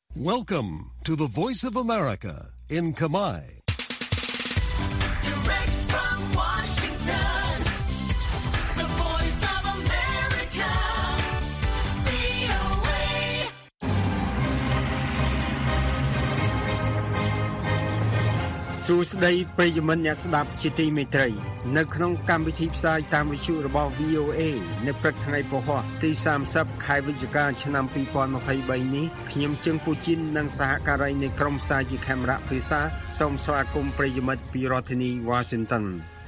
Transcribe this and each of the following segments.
Welcome to the Voice of America in Khmer. Direct from Washington, the Voice of America, VOA. សួស្តីប្រិយមិត្តអ្នកស្ដាប់ជាទីមេត្រីនៅក្នុងកម្មវិធីផ្សាយតាមវិទ្យុរបស់ VOA នៅព្រឹកថ្ងៃពហុទី30ខែវិច្ឆិកាឆ្នាំ2023នេះខ្ញុំជើងពូជីននិងសហការីនៃក្រុមផ្សាយជាខេមរៈភាសាសូមស្វាគមន៍ប្រិយមិត្តពីរដ្ឋធានី Washington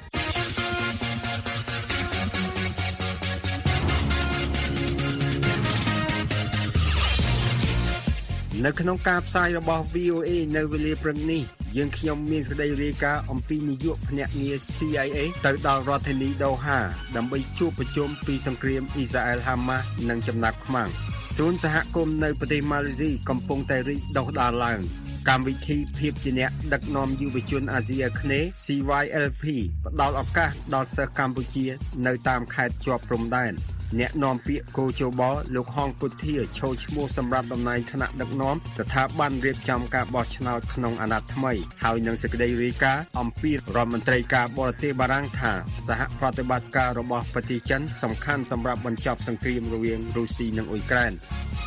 នៅក្នុងការផ្សាយរបស់ VOA នៅវេលាព្រឹកនេះយើងខ្ញុំមានសេចក្តីរាយការណ៍អំពីនាយកភ្នាក់ងារ CIA ទៅដល់រដ្ឋធានីដូហាដើម្បីជួបប្រជុំពីសង្គ្រាមអ៊ីស្រាអែលហាម៉ាស់និងចំណាប់ខ្មាំងសួនសហគមន៍នៅប្រទេសម៉ាឡេស៊ីកំពុងតែរីកដុះដាលឡើងកម្មវិធីភាពជាអ្នកដឹកនាំយុវជនអាស៊ីអាគ្នេយ៍ CYLP ផ្ដល់ឱកាសដល់សិស្សកម្ពុជានៅតាមខេត្តជាប់ព្រំដែនអ្នកនាំពាក្យកោជបលោកហងពុធាចូលឈ្មោះសម្រាប់តំណែងថ្នាក់ដឹកនាំស្ថាប័នរៀបចំការបោះឆ្នោតក្នុងអាណត្តិថ្មីហើយនឹងសេចក្តីរាយការណ៍អំពីរដ្ឋមន្ត្រីការបរទេសបារាំងថាសហប្រតិបត្តិការរបស់ប្រទេសចិនសំខាន់សម្រាប់បញ្ចប់សង្គ្រាមរវាងរុស្ស៊ីនិងអ៊ុយក្រែន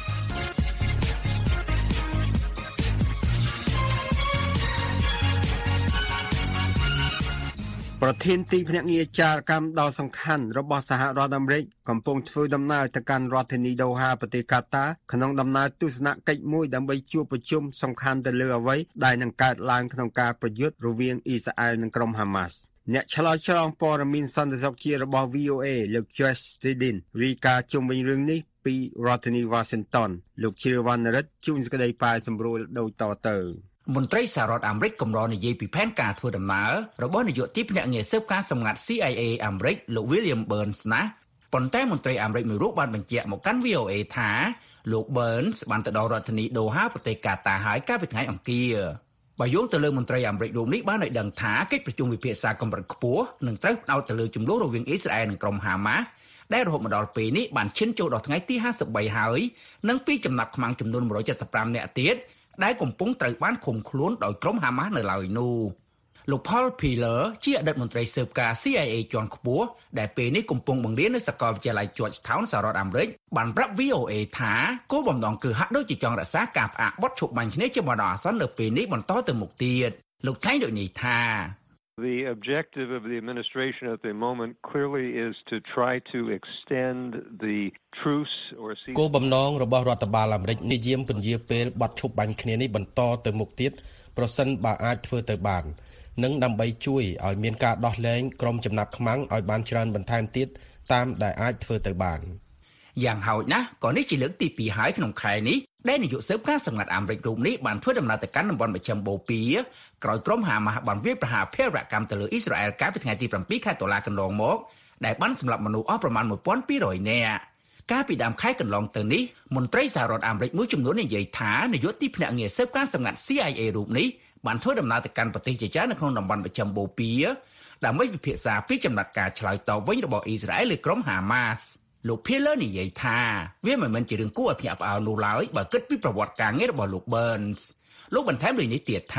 ប្រធានទីភ្នាក់ងារចារកម្មដ៏សំខាន់របស់សហរដ្ឋអាមេរិកកំពុងធ្វើដំណើរទៅកាន់រដ្ឋធានីដូហាប្រទេសកាតាក្នុងដំណើរទស្សនកិច្ចមួយដើម្បីជួបប្រជុំសំខាន់ទៅលើអ្វីដែលនឹងកើតឡើងក្នុងការប្រយុទ្ធរវាងអ៊ីស្រាអែលនិងក្រុមហាម៉ាស់អ្នកឆ្លើយឆ្លងព័ត៌មានសន្តិសុខជាតិរបស់ VOA លោក Josh Stedin រាយការណ៍ជុំវិញរឿងនេះពីរដ្ឋធានី Washington លោកជ្រាវណ្ណរិទ្ធជួនសេចក្តីប៉ាយសម្រួលដូចតទៅមន្ត្រីសហរដ្ឋអាមេរិកកម្រនិយាយពីផែនការធ្វើដំណើររបស់នាយកទីភ្នាក់ងារស៊ើបការសម្ងាត់ CIA អាមេរិកលោក William Burns ណាប៉ុន្តែមន្ត្រីអាមេរិកមួយរូបបានបញ្ជាក់មកកាន់ VOA ថាលោក Burns បានទៅដល់រដ្ឋធានីដូហាប្រទេសកាតាហើយកាលពីថ្ងៃអង្គារបើយោងទៅលើមន្ត្រីអាមេរិករូបនេះបានឲ្យដឹងថាកិច្ចប្រជុំវិភាសាកម្រិតខ្ពស់នឹងត្រូវផ្ដោតទៅលើចំនួនរវាងអ៊ីស្រាអែលនិងក្រុមហាម៉ាស់ដែលរហូតមកដល់ពេលនេះបានឈានចូលដល់ថ្ងៃទី53ហើយនិងពីចំណាប់ខ្មាំងចំនួន175នាក់ទៀតដែលកំពុងត្រូវបានឃុំខ្លួនដោយក្រុមហាម៉ាស់នៅឡើយនោះលោក Paul Pillar ជាអតីតមន្ត្រីស៊ើបការ CIA ជាន់ខ្ពស់ដែលពេលនេះកំពុងបង្រៀននៅសាកលវិទ្យាល័យ Georgetown សហរដ្ឋអាមេរិកបានប្រាប់ VOA ថាគោលបំណងគឺហាក់ដូចជាចង់រក្សាការផ្អាកបទឈប់បាញ់គ្នាជាបណ្ដោះអាសន្ននៅពេលនេះបន្តទៅមុខទៀតលោកថ្លែងដូចនេះថា The objective of the administration at the moment clearly is to try to extend the truce or cease គោលបំណងរបស់រដ្ឋបាលអាមេរិកនិយាមពន្យាពេលបទឈប់បាញ់គ្នានេះបន្តទៅមុខទៀតប្រសិនបើអាចធ្វើទៅបាននិងដើម្បីជួយឲ្យមានការដោះលែងក្រុមចំណាប់ខ្មាំងឲ្យបានច្រើនបន្ថែមទៀតតាមដែលអាចធ្វើទៅបានយ៉ាងហោចណាស់ក៏នេះជាលើកទី2ហើយក្នុងខែនេះដែលនាយកស៊ើបការសម្ងាត់អាមេរិករូបនេះបានធ្វើដំណើរទៅកាន់តំបន់មជ្ឈិមបូព៌ាក្រោយក្រុមហាម៉ាស់បានវាយប្រហារភេរវកម្មទៅលើអ៊ីស្រាអែលកាលពីថ្ងៃទី7ខែតុលាកន្លងមកដែលបានសម្លាប់មនុស្សអស់ប្រមាណ 1200 នាក់កាលពីដើមខែកន្លងទៅនេះមន្ត្រីសហរដ្ឋអាមេរិកមួយចំនួននិយាយថានាយកទីភ្នាក់ងារស៊ើបការសម្ងាត់ CIA រូបនេះបានធ្វើដំណើរទៅកាន់ប្រទេសជាច្រើននៅក្នុងតំបន់មជ្ឈិមបូព៌ាដើម្បីពិភាក្សាពីចំណាត់ការឆ្លើយតបវិញរបស់អ៊ីស្រាអែលលើក្រុមហាម៉ាស់លោក Pillar និយាយថាវាមិនមែនជារឿងគួរឲ្យភ្ញាក់ផ្អើលនោះឡើយបើគិតពីប្រវត្តិការងាររបស់លោក Burns លោកបន្ថែមដូចនេះទៀតថា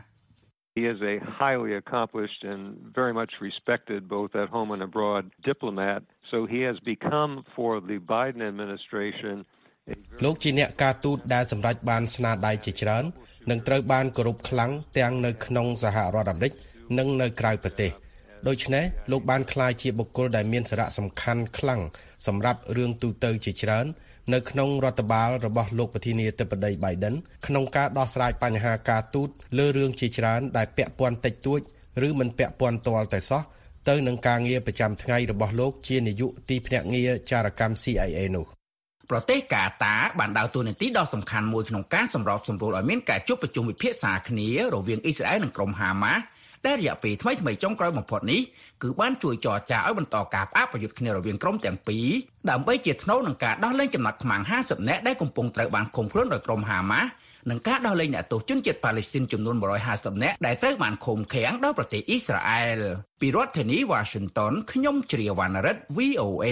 He is a highly accomplished and very much respected both at home and abroad diplomat so he has become for the Biden administration លោកជាអ្នកការទូតដែលសម្រេចបានស្នាដៃជាច្រើននិងត្រូវបានគោរពខ្លាំងទាំងនៅក្នុងសហរដ្ឋអាមេរិកនិងនៅក្រៅប្រទេសដូច្នេះលោកបានក្លាយជាបុគ្គលដែលមានសារៈសំខាន់ខ្លាំងសម្រាប់រឿងទូទៅជាច្រើននៅក្នុងរដ្ឋបាលរបស់លោកប្រធានាធិបតី Biden ក្នុងការដោះស្រាយបញ្ហាការទូតលើរឿងជាច្រើនដែលពាក់ព័ន្ធតិចតួចឬមិនពាក់ព័ន្ធទាល់តែសោះទៅនឹងការងារប្រចាំថ្ងៃរបស់លោកជានាយកទីភ្នាក់ងារចារកម្ម CIA នោះប្រទេសកាតាបានដើរតួនាទីដ៏សំខាន់មួយក្នុងការសម្របសម្រួលឲ្យមានការជួបប្រជុំវិភាសាគ្នារវាងអ៊ីស្រាអែលនិងក្រុមហាម៉ាស់ដែលរយៈពេលថ្មីៗចុងក្រោយបំផុតនេះគឺបានជួយចរចាឲ្យបន្តការផ្អាកប្រយុទ្ធគ្នារវាងក្រុមទាំងពីរដើម្បីជាថ្នូរនឹងការដោះលែងចំណាប់ខ្មាំង50នាក់ដែលកំពុងត្រូវបានឃុំខ្លួនដោយក្រុមហាម៉ាស់និងការដោះលែងអ្នកទោសជនជាតិប៉ាឡេស្ទីនចំនួន150នាក់ដែលត្រូវបានឃុំឃាំងដោយប្រទេសអ៊ីស្រាអែលពីរដ្ឋធានី Washington ខ្ញុំជ្រាវណ្ណរិទ្ធ VOA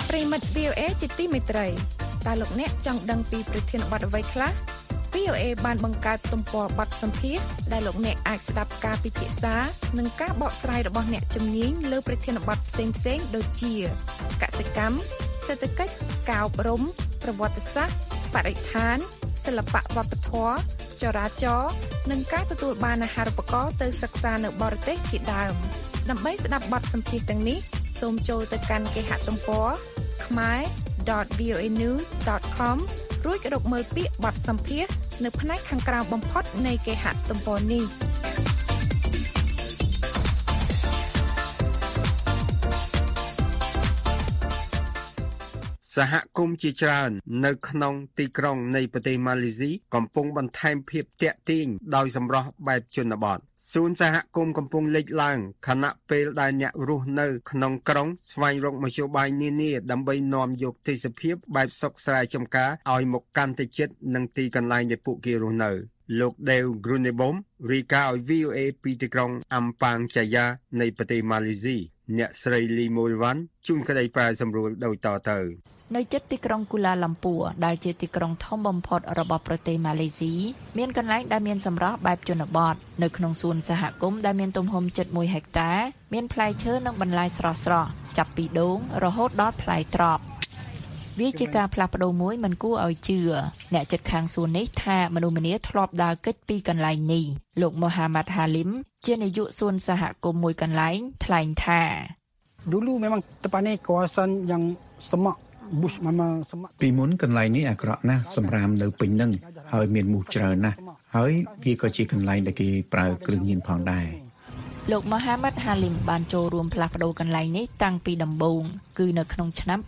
ប្រិមិត្ត VOA ជាទីមេត្រីតើលោកអ្នកចង់ដឹងពីប្រធានបទអ្វីខ្លះ VOA បានបង្កើតទំព័របទសម្ភាសន៍ដែលលោកអ្នកអាចស្ដាប់ការពិភាក្សានិងការបកស្រាយរបស់អ្នកជំនាញលើប្រធានបទផ្សេងៗដូចជាកសិកម្មសេដ្ឋកិច្ចការអប់រំប្រវត្តិសាស្ត្របរិស្ថានសិល្បៈវប្បធម៌ចរាចរណ៍និងការទទួលបានអាហារូបករណ៍ទៅសិក្សានៅបរទេសជាដើមដើម្បីស្ដាប់បទសម្ភាសន៍ទាំងនេះសូមចូលទៅកាន់គេហទំព័រ khmer.voanews.com រួចរកមើលពាក្យបទសម្ភាសន៍នៅផ្នែកខាងក្រោមបំផុតនៃគេហទំព័រនេះសហគមន៍ជាច្រើននៅក្នុងទីក្រុងនៃប្រទេសម៉ាឡេស៊ីកំពុងបន្ថែមភាពទាក់ទាញដោយសម្រស់បែបជនបទសួនសហគមន៍កំពុងលេចឡើងខណៈពេលដែលអ្នករស់នៅក្នុងក្រុងស្វែងរកមធ្យោបាយនានាដើម្បីនាំយកទេសភាពបែបសុខស្រែចម្ការឲ្យមកកាន់តែជិតនឹងទីកន្លែងដែលពួកគេរស់នៅលោក Dave Grunebom រាយការណ៍ឲ្យ VOA ពីទីក្រុងអាំប៉ាងចាយ៉ានៃប្រទេសម៉ាឡេស៊ីអ្នកស្រី Lee Morivan ជួនក្តីប្រែសម្រួលដោយតទៅនៅជិតទីក្រុងគូឡាឡំពួរដែលជាទីក្រុងធំបំផុតរបស់ប្រទេសម៉ាឡេស៊ីមានកន្លែងដែលមានសម្រស់បែបជនបទនៅក្នុងសួនសហគមន៍ដែលមានទំហំជិត1ហិកតាមានផ្លែឈើនិងបន្លែស្រស់ៗចាប់ពីដូងរហូតដល់ផ្លែត្រប់វាជាការផ្លាស់ប្ដូរមួយមិនគួរឲ្យជឿអ្នកជិតខាងសួននេះថាមនុស្សម្នាធ្លាប់ដើរគេចពីកន្លែងនេះលោក Mohammad Halim ជានាយកសួនសហគមន៍មួយកន្លែងថ្លែងថា Dulu memang tempat ni kawasan yang semak bush memang semak ពីមុនកន្លែងនេះអាក្រក់ណាស់សម្រាមនៅពេញនឹងហើយមានមូសច្រើនណាស់ហើយវាក៏ជាកន្លែងដែលគេប្រើគ្រឿងញៀនផងដែរលោក Mohammad Halim បានចូលរួមផ្លាស់ប្ដូរកន្លែងនេះតាំងពីដំបូងគឺនៅក្នុងឆ្នាំ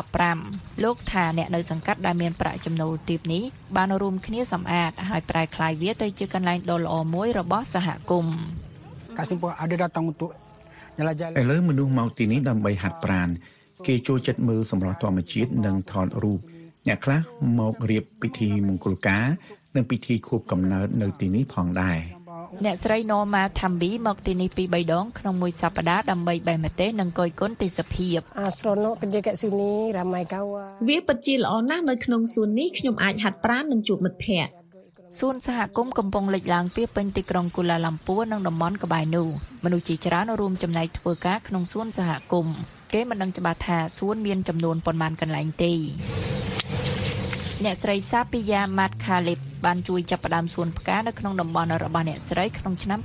2015លោកថាអ្នកនៅសង្កាត់ដែលមានប្រាក់ចំណូលទាបនេះបានរួមគ្នាសម្អាតហើយប្រែក្លាយវាទៅជាកន្លែងដ៏ល្អមួយរបស់សហគមន៍ Kasimpur ada datang untuk jalan-jalan ឥឡូវមនុស្សមកទីនេះដើម្បីហាត់ប្រាណគេចូលចិត្តមើលសម្រស់ធម្មជាតិនិងថតរូបអ្នកខ្លះមករៀបពិធីមង្គលការនិងពិធីខួបកំណើតនៅទីនេះផងដែរអ្នកស្រី Norma Thambi មកទីនេះពី3ដងក្នុងមួយសប្តាហ៍ដើម្បីបេះម្ទេសនិងគយគន់ទេសភាព Astronot kerja kat sini ramai kawan វាពិតជាល្អណាស់នៅក្នុងសួននេះខ្ញុំអាចហាត់ប្រាណនិងជួបមិត្តភ័ក្តិសួនសហគមន៍កំពុងលេចឡើងពីពេញទីក្រុងគូឡាឡំពួរនិងតំបន់ក្បែរនោះមនុស្សជាច្រើនរួមចំណែកធ្វើការក្នុងសួនសហគមន៍គេមិនដឹងច្បាស់ថាសួនមានចំនួនប៉ុន្មានកន្លែងទេអ្នកស្រី Sapia Mat Khalib បានជួយចាប់ផ្ដើមសួនផ្កានៅក្នុងតំបន់របស់អ្នកស្រីក្នុងឆ្នាំ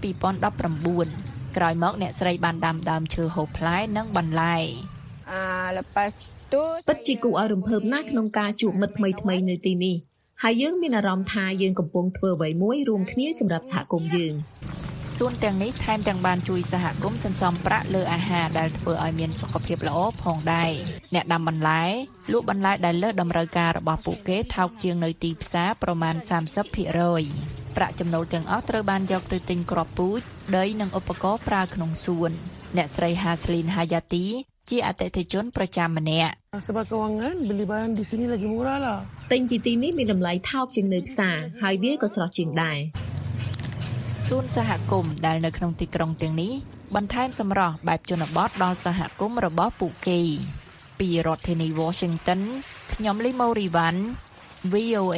2019ក្រោយមកអ្នកស្រីបានដាំដើមឈើហូបផ្លែនិងបន្លែពិតជាគួរឲ្យរំភើបណាស់ក្នុងការជួបមិត្តថ្មីៗនៅទីនេះហើយយើងមានអារម្មណ៍ថាយើងកំពុងធ្វើអ្វីមួយរួមគ្នាសម្រាប់សហគមន៍យើងសួនទាំងនេះថែមទាំងបានជួយសហគមន៍សន្សំប្រាក់លើអាហារដែលធ្វើឲ្យមានសុខភាពល្អផងដែរអ្នកដាំបន្លែលក់បន្លែដែលលើសតម្រូវការរបស់ពួកគេថោកជាងនៅទីផ្សារប្រមាណ 30% ប្រាក់ចំណូលទាំងអស់ត្រូវបានយកទៅទិញគ្រាប់ពូជដីនិងឧបករណ៍ប្រើក្នុងសួនអ្នកស្រី Haslin Hayati ជាអតិថិជនប្រចាំម្នាក់ sebab kewangan beli barang di sini lagi murah lah ទិញពីទីនេះមានតម្លៃថោកជាងនៅផ្សារហើយវាក៏ស្រស់ជាងដែរសួនសហគមន៍ដែលនៅក្នុងទីក្រុងទាំងនេះបន្ថែមសម្រស់បែបជនបទដល់សហគមន៍របស់ពួកគេពីរដ្ឋធានី Washington ខ្ញុំ Lee Morivan VOA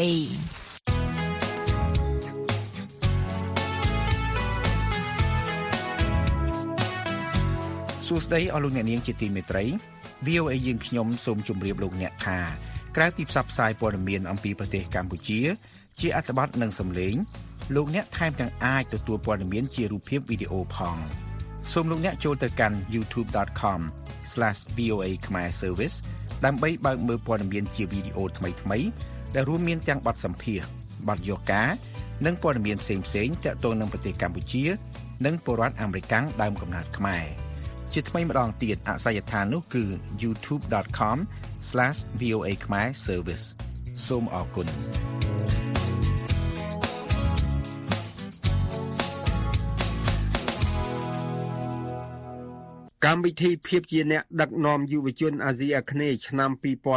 សួស្តីអស់លោកអ្នកនាងជាទីមេត្រី VOA យើងខ្ញុំសូមជម្រាបលោកអ្នកថាក្រៅពីផ្សព្វផ្សាយព័ត៌មានអំពីប្រទេសកម្ពុជាជាអត្ថបទនិងសំឡេងលោកអ្នកថែមទាំងអាចទទួលព័ត៌មានជារូបភាពវីដេអូផងសូមលោកអ្នកចូលទៅកាន់ youtube.com/VOA Khmer Service ដើម្បីបើកមើលព័ត៌មានជាវីដេអូថ្មីៗដែលរួមមានទាំងបទសម្ភាសន៍បទយកការនិងព័ត៌មានផ្សេងៗទាក់ទងនឹងប្រទេសកម្ពុជានិងពលរដ្ឋអាមេរិកដើមកំណើតខ្មែរជាថ្មីម្ដងទៀតអាសយដ្ឋាននោះគឺ youtube.com/VOA Khmer Service សូមអរគុណកម្មវិធីភាពជាអ្នកដឹកនាំយុវជនអាស៊ីអាគ្នេយ៍ឆ្នាំ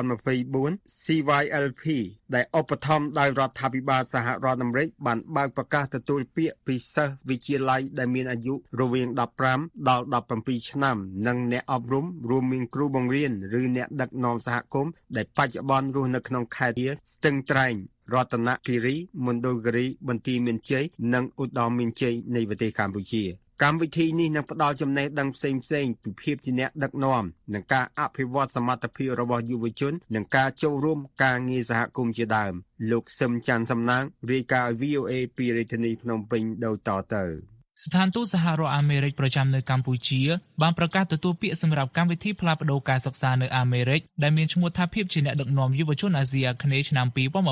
2024 CYLP ដែលឧបត្ថម្ភដោយរដ្ឋាភិបាលសហរដ្ឋអាមេរិកបានបើកប្រកាសទទួលពាក្យពីសិស្សវិទ្យាល័យដែលមានអាយុរវាង15ដល់17ឆ្នាំនិងអ្នកអប់រំរួមមានគ្រូបង្រៀនឬអ្នកដឹកនាំសហគមន៍ដែលបច្ចុប្បន្នរស់នៅក្នុងខេត្តស្ទឹងត្រែងរតនគិរីមណ្ឌលគិរីបន្ទាយមានជ័យនិងឧត្តរមានជ័យនៃប្រទេសកម្ពុជាកម្មវិធីនេះនឹងផ្ដល់ចំណេះដឹងផ្សេងៗពីភាពជាអ្នកដឹកនាំនិងការអភិវឌ្ឍសមត្ថភាពរបស់យុវជននិងការចូលរួមការងារសហគមន៍ជាដើមលោកសឹមច័ន្ទសំណាងរាយការណ៍ VOA ពីរាជធានីភ្នំពេញដូចតទៅស្ថានទូតសហរដ្ឋអាមេរិកប្រចាំនៅកម្ពុជាបានប្រកាសទទួលពាក្យសម្រាប់កម្មវិធីផ្លាស់ប្តូរការសិក្សានៅអាមេរិកដែលមានឈ្មោះថាភាពជាអ្នកដឹកនាំយុវជនអាស៊ីអាគ្នេយ៍ឆ្នាំ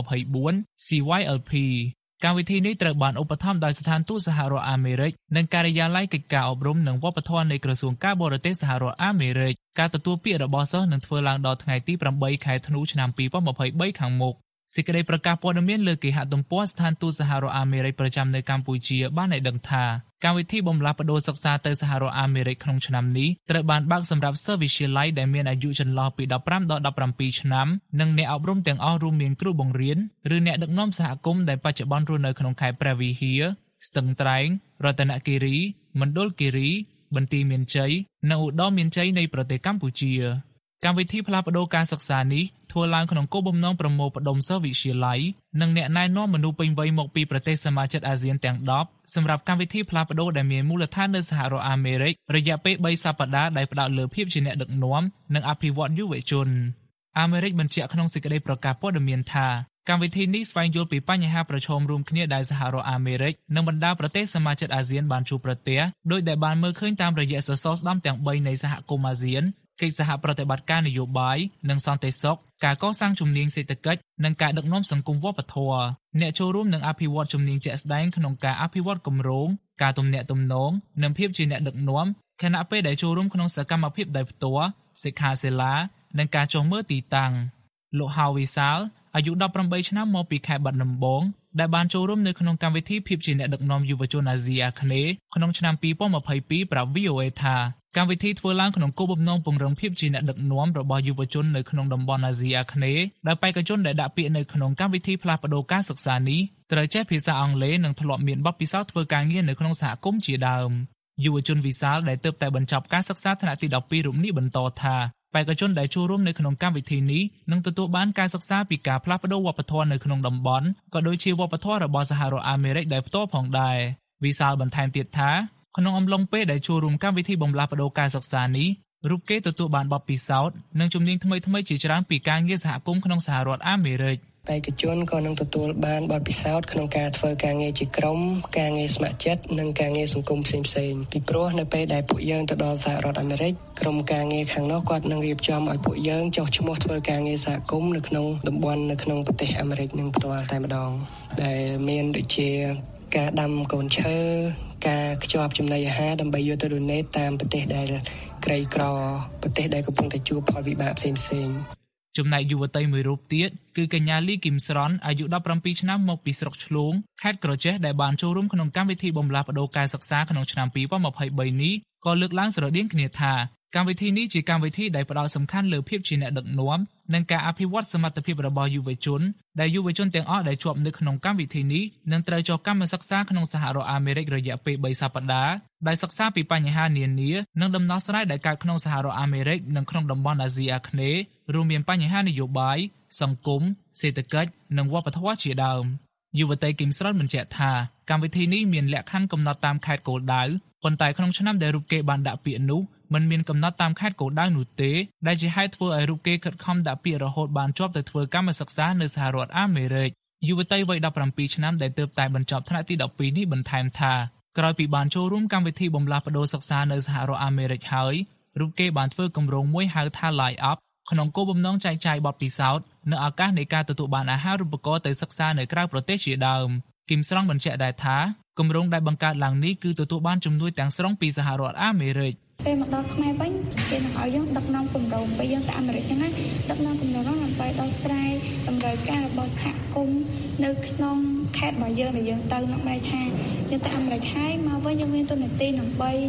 2024 CYLP កម្មវិធីនេះត្រូវបានឧបត្ថម្ភដោយស្ថានទូតសហរដ្ឋអាមេរិកនិងការិយាល័យកិច្ចការអប់រំនិងវប្បធម៌នៃក្រសួងការបរទេសសហរដ្ឋអាមេរិកការទទួលពាក្យរបស់សិស្សនឹងធ្វើឡើងដល់ថ្ងៃទី8ខែធ្នូឆ្នាំ2023ខាងមុខសេចក្តីប្រកាសព័ត៌មានលើគេហទំព័រស្ថានទូតសហរដ្ឋអាមេរិកប្រចាំនៅកម្ពុជាបានឲ្យដឹងថាកម្មវិធីបំលាស់ប្តូរសិក្សាទៅសហរដ្ឋអាមេរិកក្នុងឆ្នាំនេះត្រូវបានបើកសម្រាប់សិស្សវិទ្យាល័យដែលមានអាយុចន្លោះពី15ដល់17ឆ្នាំនិងអ្នកអប់រំទាំងអស់រួមមានគ្រូបង្រៀនឬអ្នកដឹកនាំសហគមន៍ដែលបច្ចុប្បន្នរស់នៅក្នុងខេត្តព្រះវិហារស្ទឹងត្រែងរតនគិរីមណ្ឌលគិរីបន្ទាយមានជ័យនិងឧត្តរមានជ័យនៃប្រទេសកម្ពុជាកម្មវិធីផ្លាស់ប្តូរការសិក្សានេះធ្វើឡើងក្នុងគោលបំណងប្រមូលផ្ដុំសិស្សវិទ្យាល័យនិងអ្នកណែនាំមនុស្សពេញវ័យមកពីប្រទេសសមាជិកអាស៊ានទាំង10សម្រាប់កម្មវិធីផ្លាស់ប្តូរដែលមានមូលដ្ឋាននៅសហរដ្ឋអាមេរិករយៈពេល3សប្តាហ៍ដែលផ្ដោតលើភាពជាអ្នកដឹកនាំនិងអភិវឌ្ឍយុវជនអាមេរិកបញ្ជាក់ក្នុងសេចក្តីប្រកាសព័ត៌មានថាកម្មវិធីនេះស្វែងយល់ពីបញ្ហាប្រឈមរួមគ្នាដែលសហរដ្ឋអាមេរិកនិងបណ្ដាប្រទេសសមាជិកអាស៊ានបានជួបប្រទះដោយដែលបានមើលឃើញតាមរយៈសសរស្តម្ភទាំង3នៃសហគមន៍អាស៊ានកិច្ចសហប្រតិបត្តិការនយោបាយនិងសន្តិសុខការកសាងជំនាញសេដ្ឋកិច្ចនិងការដឹកនាំសង្គមវប្បធម៌អ្នកចូលរួមនឹងអភិវឌ្ឍជំនាញជាក់ស្ដែងក្នុងការអភិវឌ្ឍគម្រោងការទំនាក់ទំនងនិងភាពជាអ្នកដឹកនាំខណៈពេលដែលចូលរួមក្នុងសកម្មភាពដោយផ្ទាល់សិក្ខាសាលានិងការចុះមើលទីតាំងលោកហៅវិសាលអាយុ18ឆ្នាំមកពីខេត្តបាត់ដំបងដែលបានចូលរួមនៅក្នុងកម្មវិធីភាពជាអ្នកដឹកនាំយុវជនអាស៊ីអាគ្នេយ៍ក្នុងឆ្នាំ2022ប្រាប់ VOA ថាកម្មវិធីធ្វើឡើងក្នុងគោលបំណងពង្រឹងភាពជាអ្នកដឹកនាំរបស់យុវជននៅក្នុងតំបន់អាស៊ីអាគ្នេយ៍ដែលបេក្ខជនដែលដាក់ពាក្យនៅក្នុងកម្មវិធីផ្លាស់ប្តូរការសិក្សានេះត្រូវចេះភាសាអង់គ្លេសនិងធ្លាប់មានបទពិសោធន៍ធ្វើការងារនៅក្នុងសហគមន៍ជាដើមយុវជនវិសាលដែលទើបតែបញ្ចប់ការសិក្សាថ្នាក់ទី12រូបនេះបន្តថាបេក្ខជនដែលចូលរួមនៅក្នុងកម្មវិធីនេះនឹងទទួលបានការសិក្សាពីការផ្លាស់ប្តូរវប្បធម៌នៅក្នុងតំបន់ក៏ដូចជាវប្បធម៌របស់សហរដ្ឋអាមេរិកដោយផ្ទាល់ផងដែរវិសាលបន្ថែមទៀតថាក្នុងអំឡុងពេលដែលចូលរួមកម្មវិធីបំលាស់ប្តូរការសិក្សានេះរូបគេទទួលបានបទពិសោធន៍និងជំនាញថ្មីៗជាច្រើនពីការងារសហគមន៍ក្នុងសហរដ្ឋអាមេរិកបេក្ខជនក៏នឹងទទួលបានបទពិសោធន៍ក្នុងការធ្វើការងារជាក្រុមការងារស្ម័គ្រចិត្តនិងការងារសង្គមផ្សេងៗពីព្រោះនៅពេលដែលពួកយើងទៅដល់សហរដ្ឋអាមេរិកក្រុមការងារខាងនោះគាត់នឹងរៀបចំឲ្យពួកយើងចុះឈ្មោះធ្វើការងារសហគមន៍នៅក្នុងតំបន់នៅក្នុងប្រទេសអាមេរិកនឹងផ្ទាល់តែម្ដងដែលមានដូចជាការដាំកូនឈើការខ្ជាប់ចំណីអាហារដើម្បីយកទៅដូនេតតាមប្រទេសដែលក្រីក្រប្រទេសដែលកំពុងតែជួបផលវិបាកផ្សេងៗចំណែកយុវតីមួយរូបទៀតគឺកញ្ញាលីគឹមស្រនអាយុ17ឆ្នាំមកពីស្រុកឆ្លូងខេត្តក្រចេះដែលបានចូលរួមក្នុងកម្មវិធីបំលាស់ប្តូរការសិក្សាក្នុងឆ្នាំ2023នេះក៏លើកឡើងស្រដៀងគ្នាថាកម្មវិធីនេះជាកម្មវិធីដែលផ្ដោតសំខាន់លើភាពជាអ្នកដឹកនាំនិងការអភិវឌ្ឍសមត្ថភាពរបស់យុវជនដែលយុវជនទាំងអស់ដែលជាប់នៅក្នុងកម្មវិធីនេះនឹងត្រូវចុះកម្មសិក្សាក្នុងសហរដ្ឋអាមេរិករយៈពេល3សប្តាហ៍ដែលសិក្សាពីបញ្ហានានានិងដំណោះស្រាយដែលកើតក្នុងសហរដ្ឋអាមេរិកនិងក្នុងតំបន់អាស៊ីអាគ្នេយ៍រួមមានបញ្ហានយោបាយសង្គមសេដ្ឋកិច្ចនិងវប្បធម៌ជាដើមយុវតីគឹមស្រនបញ្ជាក់ថាកម្មវិធីនេះមានលក្ខខណ្ឌកំណត់តាមខេត្តគោលដៅប៉ុន្តែក្នុងឆ្នាំដែលរូបគេបានដាក់ពាក្យនោះមិនមានកំណត់តាមខេត្តគោលដៅនោះទេដែលជាហេតុធ្វើឲ្យរូបគេខិតខំដាក់ពាក្យរហូតបានជាប់ទៅធ្វើកម្មសិក្សានៅសហរដ្ឋអាមេរិកយុវតីវ័យ17ឆ្នាំដែលទើបតែបញ្ចប់ថ្នាក់ទី12នេះបន្ថែមថាក្រោយពីបានចូលរួមកម្មវិធីបំលាស់ប្តូរសិក្សានៅសហរដ្ឋអាមេរិកហើយរូបគេបានធ្វើគម្រោងមួយហៅថា Light Up ក្នុងគោលបំណងចែកចាយបទពិសោធន៍នៅឱកាសនៃការទទួលបានអាហារូបករណ៍ទៅសិក្សានៅក្រៅប្រទេសជាដើមគឹមស្រង់បញ្ជាក់ដែរថាគម្រោងដែលបង្កើតឡើងនេះគឺទទួលបានជំនួយទាំងស្រុងពីសហរដ្ឋអាមេរិកពេលមកដល់ខ្មែរវិញគេនឹងឲ្យយើងដឹកនាំគម្រោងពេលយើងទៅអាមេរិកហ្នឹងណាដឹកនាំគម្រោងនោះដើម្បីដោះស្រាយតម្រូវការរបស់សហគមន៍នៅក្នុងខេត្តរបស់យើងដែលយើងទៅនឹងន័យថាយើងទៅអាមេរិកហើយមកវិញយើងមានទូនាទីដើម្បី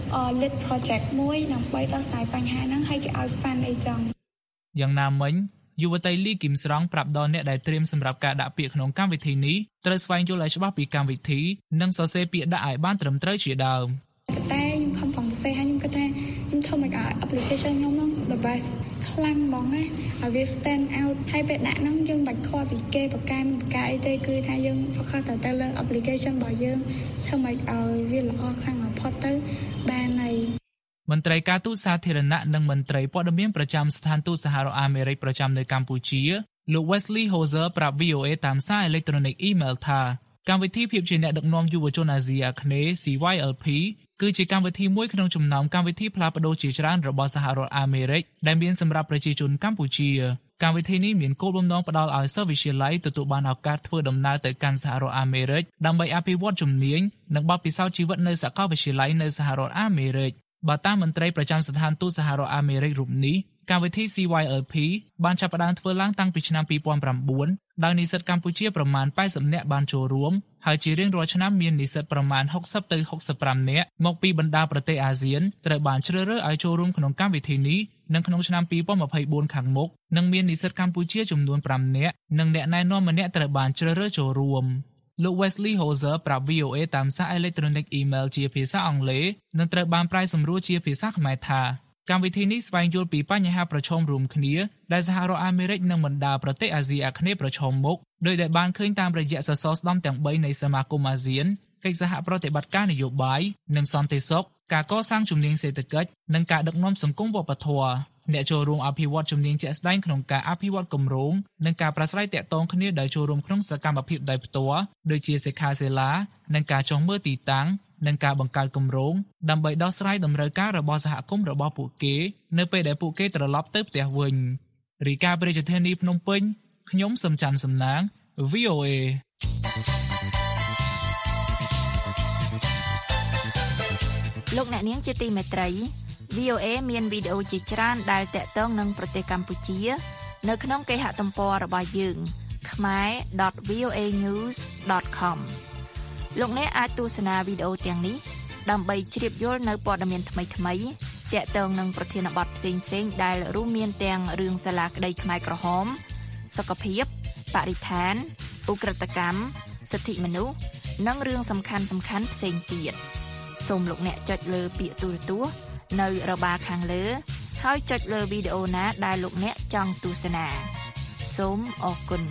lead project មួយដើម្បីដោះស្រាយបញ្ហាហ្នឹងហើយគេឲ្យ fund អីចឹងយ៉ាងណាមិញយុវតីលីគឹមស្រង់ប្រាប់ដល់អ្នកដែលត្រៀមសម្រាប់ការដាក់ពាក្យក្នុងកម្មវិធីនេះត្រូវស្វែងយល់ឲ្យច្បាស់ពីកម្មវិធីនិងសរសេរពាក្យដាក់ឲ្យបានត្រឹមត្រូវជាដើមតែខ្ញុំខំប្រឹងសរសេរហើយខ្ញុំគិតថាខ្ញុំធ្វើមកឲ្យ application ខ្ញុំហ្នឹង the best ខ្លាំងហ្មងណាឲ្យវា stand out ហើយពេលដាក់ហ្នឹងយើងមិនខ្វល់ពីគេប្រកែអីទេគឺថាយើង focus ទៅលើ application របស់យើងធ្វើមកឲ្យវាល្អខ្លាំងបំផុតទៅបានហើយមន្ត្រីការទូតសាធារណៈនិងមន្ត្រីព័ត៌មានប្រចាំស្ថានទូតសហរដ្ឋអាមេរិកប្រចាំនៅកម្ពុជាលោក Wesley Hoser ប្រាប់ VOA តាមសារអេឡិចត្រូនិក email ថាកម្មវិធីភាពជាអ្នកដឹកនាំយុវជនអាស៊ីអាគ្នេយ៍ CYLP គឺជាកម្មវិធីមួយក្នុងចំណោមកម្មវិធីផ្លាស់ប្តូរជាច្រើនរបស់សហរដ្ឋអាមេរិកដែលមានសម្រាប់ប្រជាជនកម្ពុជាកម្មវិធីនេះមានគោលបំណងផ្តល់ឲ្យសិស្សវិទ្យាល័យទទួលបានឱកាសធ្វើដំណើរទៅកាន់សហរដ្ឋអាមេរិកដើម្បីអភិវឌ្ឍជំនាញនិងបទពិសោធន៍ជីវិតនៅសាកលវិទ្យាល័យនៅសហរដ្ឋអាមេរិកបើតាមមន្ត្រីប្រចាំស្ថានទូតសហរដ្ឋអាមេរិករូបនេះកម្មវិធី CYLP បានចាប់ផ្ដើមធ្វើឡើងតាំងពីឆ្នាំ2009ដោយនិស្សិតកម្ពុជាប្រមាណ80នាក់បានចូលរួមហើយជារៀងរាល់ឆ្នាំមាននិស្សិតប្រមាណ60ទៅ65នាក់មកពីបណ្ដាប្រទេសអាស៊ានត្រូវបានជ្រើសរើសឲ្យចូលរួមក្នុងកម្មវិធីនេះនិងក្នុងឆ្នាំ2024ខាងមុខនឹងមាននិស្សិតកម្ពុជាចំនួន5នាក់និងអ្នកណែនាំម្នាក់ត្រូវបានជ្រើសរើសចូលរួមលោក Wesley Hoser ប្រាប់ VOA តាមសារអេឡិចត្រូនិក email ជាភាសាអង់គ្លេសនិងត្រូវបានប្រែសម្រួលជាភាសាខ្មែរថាកម្មវិធីនេះស្វែងយល់ពីបញ្ហាប្រឈមរួមគ្នាដែលសហរដ្ឋអាមេរិកនិងបណ្ដាប្រទេសអាស៊ីអាគ្នេយ៍ប្រឈមមុខដោយដែលបានឃើញតាមរយៈសសរស្តម្ភទាំង3នៃសមាគមអាស៊ានកិច្ចសហប្រតិបត្តិការនយោបាយនិងសន្តិសុខការកសាងជំនាញសេដ្ឋកិច្ចនិងការដឹកនាំសង្គមវប្បធម៌អ្នកចូលរួមអភិវឌ្ឍជំនាញជាក់ស្ដែងក្នុងការអភិវឌ្ឍគម្រោងនិងការប្រាស្រ័យទាក់ទងគ្នាដោយចូលរួមក្នុងសកម្មភាពដោយផ្ទាល់ដូចជាសិក្ខាសាលានិងការចុះមើលទីតាំងនិងការបង្កើតគម្រោងដើម្បីដោះស្រាយតម្រូវការរបស់សហគមន៍របស់ពួកគេនៅពេលដែលពួកគេត្រឡប់ទៅផ្ទះវិញរីកាប្រជាធានីភ្នំពេញខ្ញុំសំច័ន្ទសំណាង VOA លោកអ្នកនាងជាទីមេត្រី VOA មានវីដេអូជាច្រើនដែលតាក់ទងនឹងប្រទេសកម្ពុជានៅក្នុងគេហទំព័ររបស់យើង khmer.voanews.com លោកអ្នកអាចទស្សនាវីដេអូទាំងនេះដើម្បីជ្រាបយល់នៅព័ត៌មានថ្មីៗតាក់ទងនឹងប្រធានបទផ្សេងៗដែលរួមមានទាំងរឿងសាលាក្តីខ្មែរក្រហមសុខភាពបរិស្ថានឧក្រិដ្ឋកម្មសិទ្ធិមនុស្សនិងរឿងសំខាន់ៗផ្សេងទៀតសូមលោកអ្នកចុចលើពាក្យទូរទស្សន៍នៅរបារខាងលើហើយចុចលើវីដេអូណាដែលលោកអ្នកចង់ទស្សនាសូមអរគុណ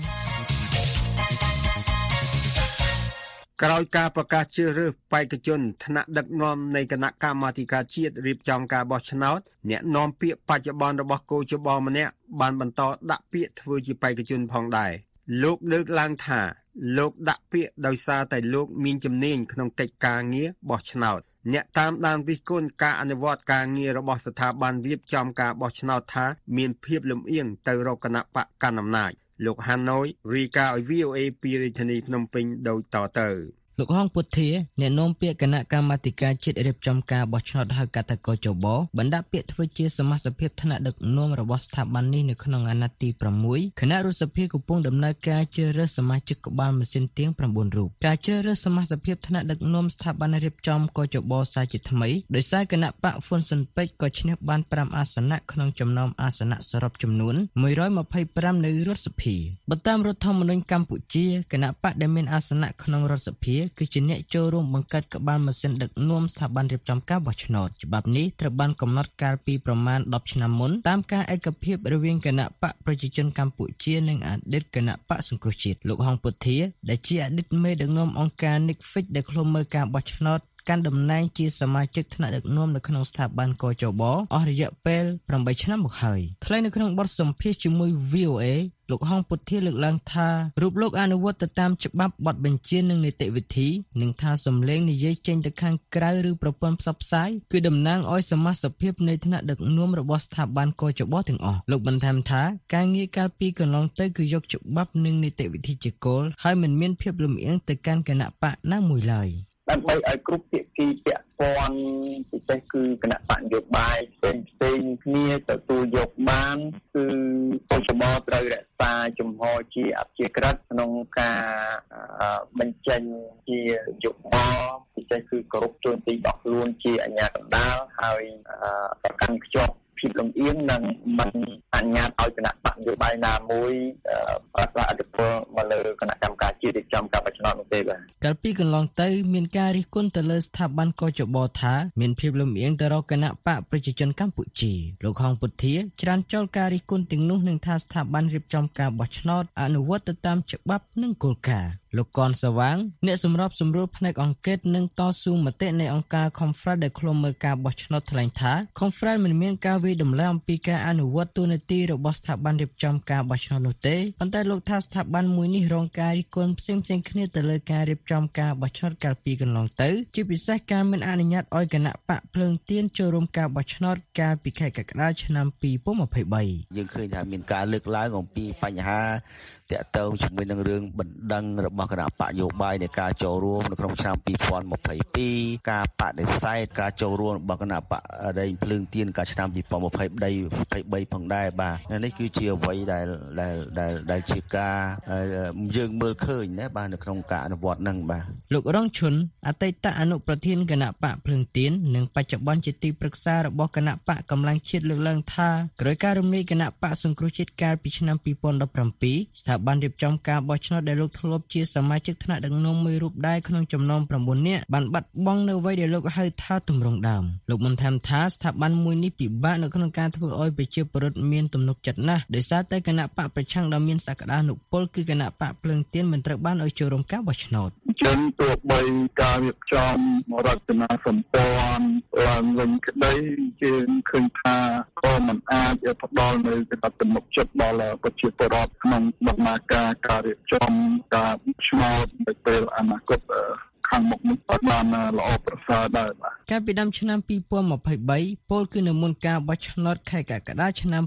ក្រោយការប្រកាសជ្រើសរើសបេក្ខជនថ្នាក់ដឹកនាំនៃគណៈកម្មាធិការជាតិរៀបចំការបោះឆ្នោតអ្នកនាំពាក្យបច្ចុប្បន្នរបស់គូចបម្នាក់បានបន្តដាក់ពាក្យធ្វើជាបេក្ខជនផងដែរលោកលើកឡើងថាលោកដាក់ពាក្យដោយសារតែលោកមានជំនាញក្នុងកិច្ចការងារបោះឆ្នោតអ្នកតាមដានវិស្គុណការអនុវត្តការងាររបស់ស្ថាប័នរៀបចំការបោះឆ្នោតថាមានភាពលំអៀងទៅរកគណៈបកកណ្ដាលអំណាចលោកហាណូយរីកាឲ្យ VOA ពីរាជធានីភ្នំពេញដូចតទៅលោកហងពុធាអ្នកនាំពាក្យគណៈកម្មាធិការជាតិរៀបចំការបោះឆ្នោតហៅកាត់តកចបបណ្ដាក់ពាក្យធ្វើជាសមាជិកភាពថ្នាក់ដឹកនាំរបស់ស្ថាប័ននេះនៅក្នុងអាណត្តិទី6គណៈរដ្ឋសភាកំពុងដំណើរការជ្រើសរើសសមាជិកក្បាលម៉ាស៊ីនទៀង9រូបការជ្រើសរើសសមាជិកភាពថ្នាក់ដឹកនាំស្ថាប័នរៀបចំកចបសាជាថ្មីដោយសារគណៈបកហ្វុនស៊ិនពេជ្រក៏ឈ្នះបាន5អាសនៈក្នុងចំណោមអាសនៈសរុបចំនួន125នៅរដ្ឋសភាបើតាមរដ្ឋធម្មនុញ្ញកម្ពុជាគណៈបកដែលមានអាសនៈក្នុងរដ្ឋសភាគឺជាអ្នកចូលរួមបង្កើតក្បាលម៉ាស៊ីនដឹកនាំស្ថាប័នរៀបចំការបោះឆ្នោតច្បាប់នេះត្រូវបានកំណត់កាលពីប្រមាណ10ឆ្នាំមុនតាមការឯកភាពរវាងគណៈបកប្រជាជនកម្ពុជានិងអតីតគណៈបកសង្គ្រោះជាតិលោកហងពុធាដែលជាអតីតមេដឹកនាំអង្គការ NICFIC ដែលឃ្លាំមើលការបោះឆ្នោតកាន់តំណែងជាសមាជិកថ្នាក់ដឹកនាំនៅក្នុងស្ថាប័នកចបអស់រយៈពេល8ឆ្នាំមកហើយថ្លែងនៅក្នុងបទសម្ភាសន៍ជាមួយ VOA លោកហងពុធាលើកឡើងថារូបលោកអនុវត្តទៅតាមច្បាប់បទបញ្ជានិងនីតិវិធីនិងថាសំឡេងនិយាយចេញទៅខាងក្រៅឬប្រព័ន្ធផ្សព្វផ្សាយគឺតំណាងឲ្យសមាជិកភាពនៃថ្នាក់ដឹកនាំរបស់ស្ថាប័នកចបទាំងអស់លោកបន្ថែមថាការងារកាលពីកន្លងទៅគឺយកច្បាប់និងនីតិវិធីជាគោលហើយមិនមានភាពលំអៀងទៅកាន់គណៈបកណាមួយឡើយដើម្បីឲ្យគ្រប់ភាគីពាក់ព័ន្ធពិសេសគឺគណៈបកនយោបាយផ្សេងគ្នាទទួលយកបានគឺកោជបត្រូវរក្សាជំហរជាអព្យាក្រឹតក្នុងការបញ្ចេញជាយោបល់ពិសេសគឺគោរពទូនទីរបស់ខ្លួនជាអាជ្ញាកណ្ដាលហើយប្រកាន់ខ្ជាប់ភាពលំអៀងនិងមិនអនុញ្ញាតឲ្យគណៈបកនយោបាយណាមួយប្រើប្រាស់ឥទ្ធិពលមកលើគណៈកម្មការជាតិរៀបចំការបោះឆ្នោតនោះទេបាទកាលពីកន្លងទៅមានការរិះគន់ទៅលើស្ថាប័នកោជបថាមានភាពលំអៀងទៅរកគណៈបកប្រជាជនកម្ពុជាលោកហងពុធាច្រានចោលការរិះគន់ទាំងនោះនឹងថាស្ថាប័នរៀបចំការបោះឆ្នោតអនុវត្តទៅតាមច្បាប់និងគោលការណ៍លោកកនសវាងអ្នកសម្របសម្រួលផ្នែកអង្គការនិងតស៊ូមតិនៃអង្គការ Conference ដែលឃ្លាំមើលការបោះឆ្នោតថ្លែងថា Conference មិនមានការវិតម្លៃអំពីការអនុវត្តទូនាទីរបស់ស្ថាប័នរៀបចំការបោះឆ្នោតនោះទេប៉ុន្តែលោកថាស្ថាប័នមួយនេះរងការរិះគន់ផ្សេងៗគ្នាទៅលើការរៀបចំការបោះឆ្នោតកាលពីកន្លងទៅជាពិសេសការមិនអនុញ្ញាតឲ្យគណៈបកភ្លើងទៀនចូលរួមការបោះឆ្នោតកាលពីខែកក្កដាឆ្នាំ2023 យើងឃើញថាមានការលើកឡើងអំពីបញ្ហាតាក់ទងជាមួយនឹងរឿងបណ្ដឹងរបស់គណៈបកនយោបាយនៃការចូលរួមនៅក្នុងឆ្នាំ2022ការបដិសេធការចូលរួមរបស់គណៈបកដេញភ្លើងទៀនកាលឆ្នាំ2023ផងដែរបាទនេះគឺជាអ្វីដែលជាការយើងមើលឃើញណាបាទនៅក្នុងការអនុវត្តនឹងបាទលោករងឈុនអតីតអនុប្រធានគណៈបកភ្លើងទៀននិងបច្ចុប្បន្នជាទីប្រឹក្សារបស់គណៈបកកម្លាំងជាតិលើកឡើងថាក្រោយការរំលាយគណៈបកសង្គ្រោះជាតិកាលពីឆ្នាំ2017ស្ថាប័នរៀបចំការបោះឆ្នោតដែលលោកធ្លាប់ជាសមាជិកថ្នាក់ដឹកនាំមួយរូបដែរក្នុងចំណោម9នាក់បានបាត់បង់នៅអ្វីដែលលោកហៅថាទម្រង់ដើមលោកបានថែមថាស្ថាប័នមួយនេះពិបាកនៅក្នុងការធ្វើឲ្យប្រជាពលរដ្ឋមានទំនុកចិត្តណាស់ដោយសារតែគណៈបកប្រឆាំងដ៏មានសក្តានុពលគឺគណៈបកភ្លើងទៀនមិនត្រូវបានឲ្យចូលរួមការបោះឆ្នោតចឹងទោះបីការរៀបចំរចនាសម្ព័ន្ធឡើងវិញក្តីជាឃើញថាក៏មិនអាចផ្ដល់នូវទំនុកចិត្តដល់ប្រជាពលរដ្ឋក្នុងដំណើរការរៀបចំការបោះឆ្នោតនៅពេលអនាគតខាងមុខនេះបានល្អប្រសើរដែរបាទកាលពីដើមឆ្នាំ2023ពលគឺនៅមុនការបោះឆ្នោតខែកក្កដាឆ្នាំ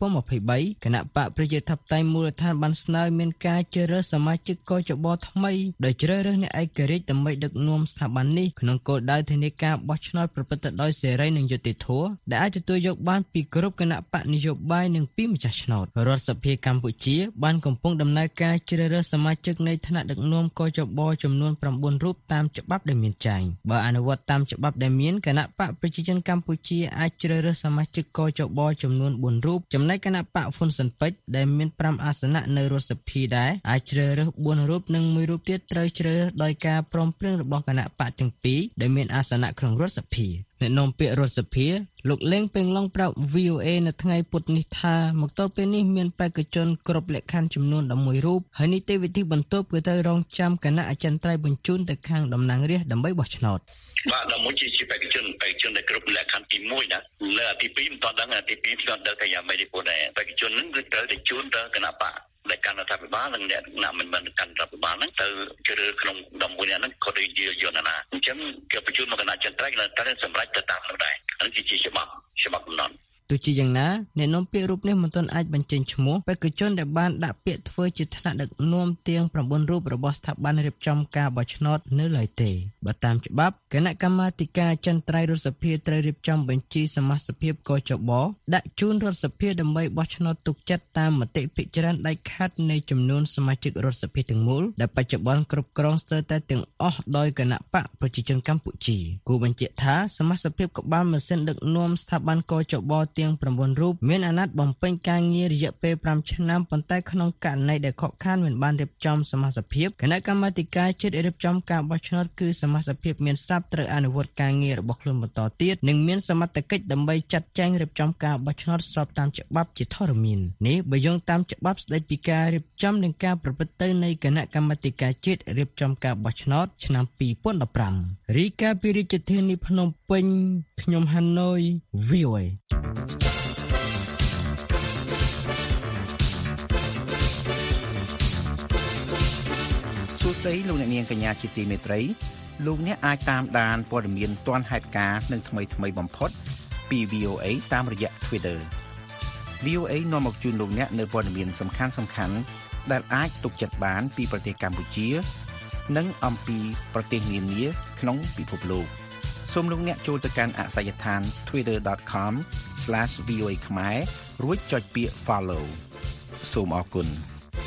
2023គណៈបកប្រជាធិបតេយ្យមូលដ្ឋានបានស្នើមានការជ្រើសរើសសមាជិកកោជបថ្មីដោយជ្រើសរើសអ្នកឯករាជ្យដើម្បីដឹកនាំស្ថាប័ននេះក្នុងគោលដៅធានាការបោះឆ្នោតប្រព្រឹត្តទៅដោយសេរីនិងយុត្តិធម៌ដែលអាចទទួលយកបានពីគ្រប់គណៈបកនយោបាយនិងពីម្ចាស់ឆ្នោតរដ្ឋសភាកម្ពុជាបានកំពុងដំណើរការជ្រើសរើសសមាជិកនៃថ្នាក់ដឹកនាំកោជបចំនួន9រូបតាមច្បាប់ដែលមានចែងបើអនុវត្តតាមច្បាប់ដែលមានគណៈបកប្រជាជនកម្ពុជាអាចជ្រើសរើសសមាជិកកោជបចំនួន4រូបចំណែកគណៈបកហ៊ុនស៊ិនពេជ្រដែលមាន5អាសនៈនៅរដ្ឋសភាដែរអាចជ្រើសរើស4រូបនិង1រូបទៀតត្រូវជ្រើសរើសដោយការព្រមព្រៀងរបស់គណៈបកទាំងពីរដែលមានអាសនៈក្នុងរដ្ឋសភាអ្នកនាំពាក្យរដ្ឋសភាលោកលេងពេងឡុងប្រាប់ VOA នៅថ្ងៃពុធនេះថាមកទល់ពេលនេះមានបេក្ខជនគ្រប់លក្ខខណ្ឌចំនួន11រូបហើយនីតិវិធីបន្ទាប់គឺត្រូវរងចាំគណៈអចិន្ត្រៃយ៍បញ្ជូនទៅខាងតំណាងរាស្ត្រដើម្បីបោះឆ្នោតបាទដល់មួយជាបេក្ខជនដែលគ្រប់លក្ខខណ្ឌទី1ណាលើទី2មិនតដឹងទី2ខ្ញុំដឹងថាយ៉ាងម៉េចទេបងបេក្ខជននឹងគឺត្រូវទៅជូនទៅគណៈបកដែលកាន់រដ្ឋាភិបាលនិងអ្នកណាមិនបានកាន់រដ្ឋាភិបាលហ្នឹងទៅជ្រើសក្នុង11នាក់ហ្នឹងក៏ដូចជាយន្តណាអញ្ចឹងគេបញ្ជូនមកគណៈចន្ទ្រៃតែសម្រាប់ទៅតាមនោះដែរហ្នឹងជាច្បាប់កំណត់ទោះជាយ៉ាងណាអ្នកនាំពាក្យរូបនេះមិនទាន់អាចបញ្ចេញឈ្មោះបេក្ខជនដែលបានដាក់ពាក្យធ្វើជាថ្នាក់ដឹកនាំទាំង9រូបរបស់ស្ថាប័នរៀបចំការបោះឆ្នោតនៅឡើយទេបើតាមច្បាប់គណៈកម្មាធិការចន្ទ្រៃរដ្ឋសភាត្រូវរៀបចំបញ្ជីសមាជិកភាពកោជបដាក់ជូនរដ្ឋសភាដើម្បីបោះឆ្នោតទុកចិត្តតាមមតិភាគច្រើនដាច់ខាត់នៃចំនួនសមាជិករដ្ឋសភាទាំងមូលដែលបច្ចុប្បន្នគ្រប់គ្រងស្ទើរតែទាំងអស់ដោយគណៈបកប្រជាជនកម្ពុជាគូបញ្ជាក់ថាសមាជិកភាពក្បាលម៉ាស៊ីនដឹកនាំស្ថាប័នកោជបទាំង9រូបមានអាណត្តិបំពេញការងាររយៈពេល5ឆ្នាំប៉ុន្តែក្នុងករណីដែលខកខានមិនបានរៀបចំសមាជិកភាពគណៈកម្មាធិការជាតិរៀបចំការបោះឆ្នោតគឺសមាជិកភាពមានស្រាប់ត្រូវអនុវត្តការងាររបស់ខ្លួនបន្តទៀតនិងមានសមត្ថកិច្ចដើម្បីចាត់ចែងរៀបចំការបោះឆ្នោតស្របតាមច្បាប់ជាធរមាននេះបើយោងតាមច្បាប់ស្តីពីការរៀបចំនិងការប្រព្រឹត្តទៅនៃគណៈកម្មាធិការជាតិរៀបចំការបោះឆ្នោតឆ្នាំ2015រីកាពីរាជធានីភ្នំពេញខ្ញុំហាណូយ VOA សួស្តីលោកអ្នកនាងកញ្ញាជាទីមេត្រីលោកអ្នកអាចតាមដានព័ត៌មានទាន់ហេតុការណ៍និងថ្មីបំផុតពី VOA តាមរយៈ Twitter VOA នាំមកជូនលោកអ្នកនៅព័ត៌មានសំខាន់ដែលអាចទុកចិត្តបានពីប្រទេសកម្ពុជានិងអំពីប្រទេសនានាក្នុងពិភពលោកសូមលោកអ្នកចូលទៅកាន់អាសយដ្ឋាន twitter.com/voa ខ្មែររួចចុចពាក្យ follow សូមអរគុណ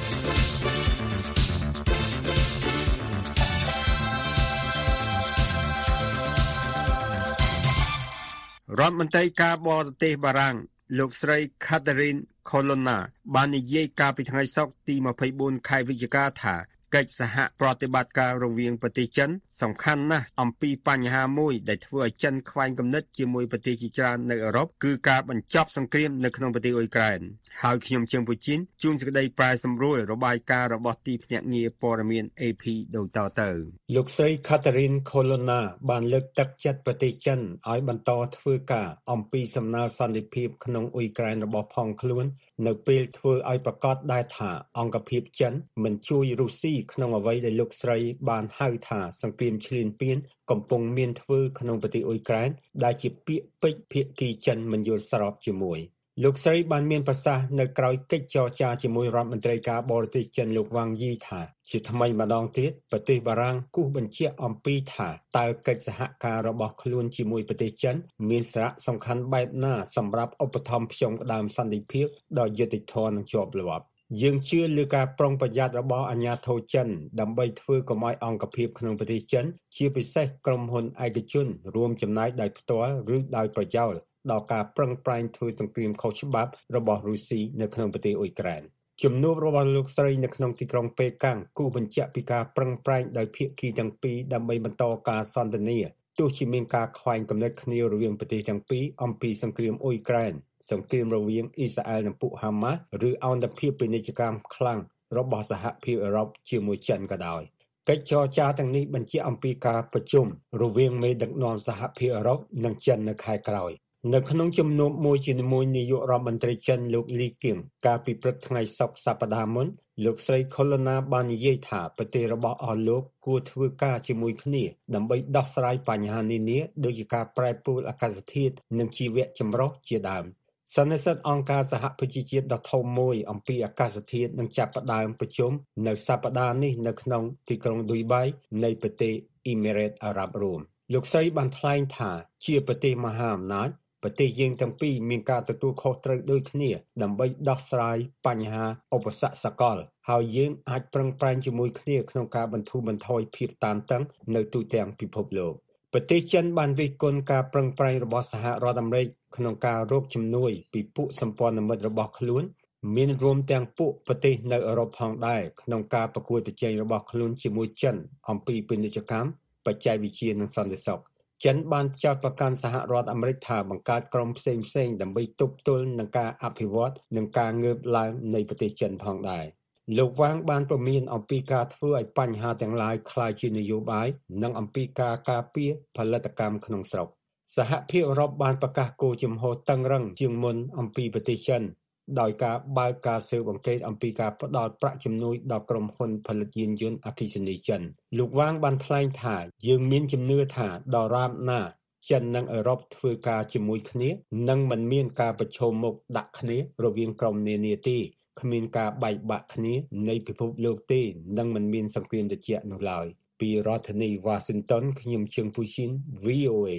រដ្ឋមន្ត្រីការបរទេសបារាំងលោកស្រី Catherine Colonna បាននិយាយកាលពីថ្ងៃសុក្រទី24ខែវិច្ឆិកាថាកិច្ចសហប្រតិបត្តិការរវាងប្រទេសចិនសំខាន់ណាស់អំពីបញ្ហាមួយដែលធ្វើឲ្យចិនខ្វែងគំនិតជាមួយប្រទេសជាច្រើននៅអឺរ៉ុបគឺការបញ្ចប់សង្គ្រាមនៅក្នុងប្រទេសអ៊ុយក្រែនហើយខ្ញុំជើងពូជីនជួនសេចក្តីប្រែសម្រួលរបាយការណ៍របស់ទីភ្នាក់ងារព័ត៌មាន AP ដូចតទៅលោកស្រី Catherine Colonna បានលើកទឹកចិត្តប្រទេសចិនឲ្យបន្តធ្វើការអំពីសំណើសន្តិភាពក្នុងអ៊ុយក្រែនរបស់ផងខ្លួននៅពេលធ្វើឲ្យប្រកាសដែរថាអង្គភាពចិនមិនជួយរុស្ស៊ីក្នុងអ្វីដែលលោកស្រីបានហៅថាសង្គ្រាមឈ្លានពានកំពុងមានធ្វើក្នុងប្រទេសអ៊ុយក្រែនដែលជាពាក្យពេចន៍ភាគីចិនមិនយល់ស្របជាមួយលោកស្រីបានមានប្រសាសន៍នៅក្រោយកិច្ចចរចាជាមួយរដ្ឋមន្ត្រីការបរទេសចិនលោកវ៉ាងយីថាជាថ្មីម្ដងទៀតប្រទេសបារាំងគូសបញ្ជាក់អំពីថាតើកិច្ចសហការរបស់ខ្លួនជាមួយប្រទេសចិនមានសារៈសំខាន់បែបណាសម្រាប់ឧបត្ថម្ភផ្ចុំផ្ដើមសន្តិភាពដ៏យុត្តិធម៌និងជាប់លាប់យើងជឿលើការប្រុងប្រយ័ត្នរបស់អាជ្ញាធរចិនដើម្បីធ្វើកុំឲ្យអង្គភាពក្នុងប្រទេសចិនជាពិសេសក្រុមហ៊ុនឯកជនរួមចំណែកដោយផ្ទាល់ឬដោយប្រយោលដល់ការប្រឹងប្រែងធ្វើសង្គ្រាមខុសច្បាប់របស់រុស្ស៊ីនៅក្នុងប្រទេសអ៊ុយក្រែនជំនួបរបស់លោកស្រីនៅក្នុងទីក្រុងប៉េកាំងគូបញ្ជាក់ពីការប្រឹងប្រែងដោយភាគីទាំងពីរដើម្បីបន្តការសន្ទនាទោះជាមានការខ្វែងគំនិតគ្នារវាងប្រទេសទាំងពីរអំពីសង្គ្រាមអ៊ុយក្រែនសង្គ្រាមរវាងអ៊ីស្រាអែលនិងពួកហាម៉ាស់ឬអន្តរភាពពាណិជ្ជកម្មខ្លាំងរបស់សហភាពអឺរ៉ុបជាមួយចិនក៏ដោយកិច្ចចរចាទាំងនេះបញ្ជាក់អំពីការប្រជុំរវាងមេដឹកនាំសហភាពអឺរ៉ុបនិងចិននៅខែក្រោយនៅក្នុងជំនួបមួយជាមួយនាយករដ្ឋមន្ត្រីចិនលោកលីគៀងកាលពីព្រឹកថ្ងៃសុក្រសប្តាហ៍មុនលោកស្រី Colonna បាននិយាយថាប្រទេសរបស់អស់លោកគួរធ្វើការជាមួយគ្នាដើម្បីដោះស្រាយបញ្ហានានាដូចជាការប្រែប្រួលអាកាសធាតុនិងជីវៈចម្រុះជាដើមសន្និសីទអង្គការសហប្រជាជាតិដ៏ធំមួយអំពីអាកាសធាតុនឹងចាប់ផ្ដើមប្រជុំនៅសប្តាហ៍នេះនៅក្នុងទីក្រុងឌុយបៃនៃប្រទេសអ៊ីមីរ៉េតអារ៉ាប់រួមលោកស្រីបានថ្លែងថាជាប្រទេសមហាអំណាចប្រទេសយើងទាំងពីរមានការទទួលខុសត្រូវដូចគ្នាដើម្បីដោះស្រាយបញ្ហាឧបសគ្គសកលហើយយើងអាចប្រឹងប្រែងជាមួយគ្នាក្នុងការបន្ធូរបន្ថយភាពតានតឹងនៅទូទាំងពិភពលោកប្រទេសចិនបានរិះគន់ការប្រឹងប្រែងរបស់សហរដ្ឋអាមេរិកក្នុងការរកជំនួយពីពួកសម្ព័ន្ធមិត្តរបស់ខ្លួនមានរួមទាំងពួកប្រទេសនៅអឺរ៉ុបផងដែរក្នុងការប្រកួតប្រជែងរបស់ខ្លួនជាមួយចិនអំពីពាណិជ្ជកម្មបច្ចេកវិទ្យានិងសន្តិសុខចិនបានចោទប្រកាន់សហរដ្ឋអាមេរិកថាបង្កើតក្រុមផ្សេងៗដើម្បីទប់ទល់នឹងការអភិវឌ្ឍនិងការងើបឡើងនៃប្រទេសចិនផងដែរលោកវ៉ាងបានព្រមានអំពីការធ្វើឲ្យបញ្ហាទាំងឡាយคล้ายជានយោបាយនិងអំពីការការពារផលិតកម្មក្នុងស្រុកសហភាពអឺរ៉ុបបានប្រកាសគោលជំហរតឹងរ៉ឹងជាងមុនអំពីប្រទេសចិនដោយការបើកការស៊ើបអង្កេតអំពីការផ្ដល់ប្រាក់ជំនួយដល់ក្រុមហ៊ុនផលិតយានយន្តអគ្គិសនីចិនលោកវ៉ាងបានថ្លែងថាយើងមានជំនឿថាដរាបណាចិននិងអឺរ៉ុបធ្វើការជាមួយគ្នានឹងមិនមានការប្រឈមមុខដាក់គ្នារវាងក្រុមនានាទេគ្មានការបែកបាក់គ្នានៃពិភពលោកទេនិងមិនមានសង្គ្រាមត្រជាក់នោះឡើយពីរដ្ឋធានី Washington ខ្ញុំជើងពូស៊ីន VOA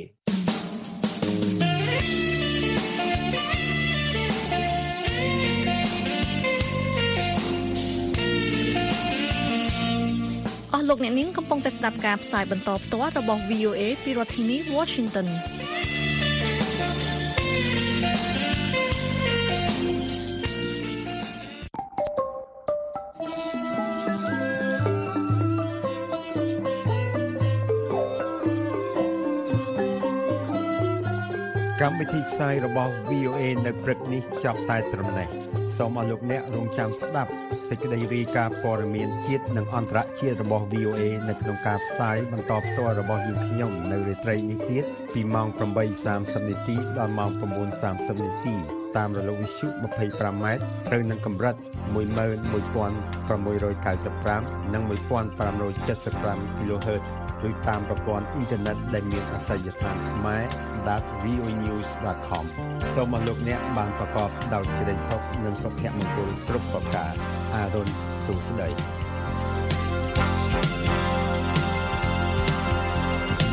លោកអ្នកនាងកំពុងតែស្ដាប់ការផ្សាយបន្តផ្ទាល់របស់ VOA ពីរដ្ឋធានី Washington កម្មវិធីផ្សាយរបស់ VOA នៅព្រឹកនេះចាប់តែត្រឹមនេះសូមអរលោកអ្នករងចាំស្ដាប់សេចក្តីរាយការណ៍ព័ត៌មានជាតិនិងអន្តរជាតិរបស់ VOA នៅក្នុងការផ្សាយបន្តផ្ទាល់របស់យើងខ្ញុំនៅរាត្រីនេះទៀតពីម៉ោង 8:30 នាទីដល់ម៉ោង 9:30 នាទីតាមរលកវិទ្យុ 25 ម៉ែត្រត្រូវនឹងកម្រិត 11695 និង 1575 kHz ឬតាមប្រព័ន្ធអ៊ីនធឺណិតដែលមានអាសយដ្ឋានខ្មែរ.voanews.com សូមអរលោកអ្នកបានប្រកបដោយសេចក្តីសុខនិងសុភមង្គលគ្រប់ប្រការអារុនសុស្ដី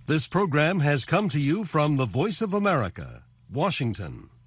This program has come to you from the Voice of America, Washington.